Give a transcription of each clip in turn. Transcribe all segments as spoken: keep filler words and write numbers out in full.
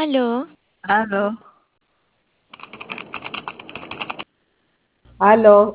Aló, Aló, Aló,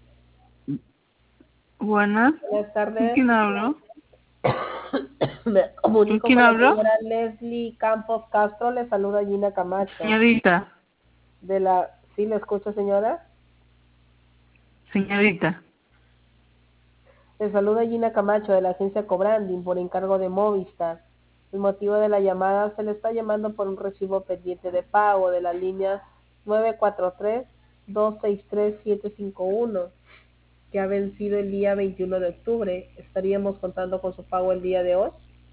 buenas. buenas ¿Con tardes. quién hablo? Me ¿Con comunico quién con la hablo? señora Leslie Campos Castro. Le saluda Gina Camacho. Señorita, De la, ¿Sí le escucho, señora? señorita. Le saluda Gina Camacho de la agencia Cobranding por encargo de Movistar. El motivo de la llamada: se le está llamando por un recibo pendiente de pago de la línea nueve cuatro tres, dos seis tres, siete cinco uno, que ha vencido el día veintiuno de octubre. ¿Estaríamos contando con su pago el día de hoy?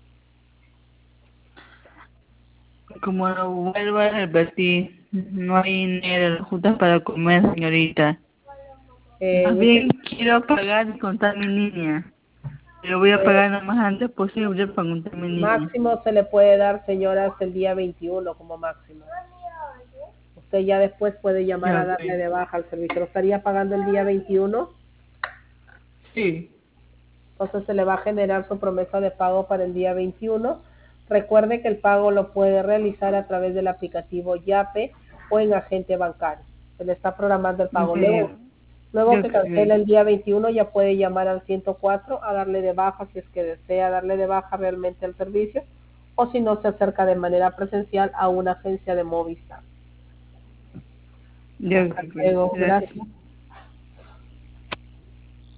Como lo vuelvo a repetir, no hay dinero justo para comer, señorita. Eh, Más en este bien quiero pagar y contar mi niña. Pero voy a pagar lo más antes posible para contar mi niña. Máximo se le puede dar, señora, hasta el día veintiuno como máximo. Usted ya después puede llamar Ya, a ok. darle de baja al servicio. ¿Lo estaría pagando el día veintiuno? Sí, Entonces se le va a generar su promesa de pago para el día veintiuno. Recuerde que el pago lo puede realizar a través del aplicativo Yape o en agente bancario. Se le está programando el pago. Luego, ok. luego Ya, que ok. cancela el día veintiuno, ya puede llamar al ciento cuatro a darle de baja si es que desea darle de baja realmente al servicio, o si no, se acerca de manera presencial a una agencia de Movistar. Ya, Hasta ok. luego. Gracias. Gracias.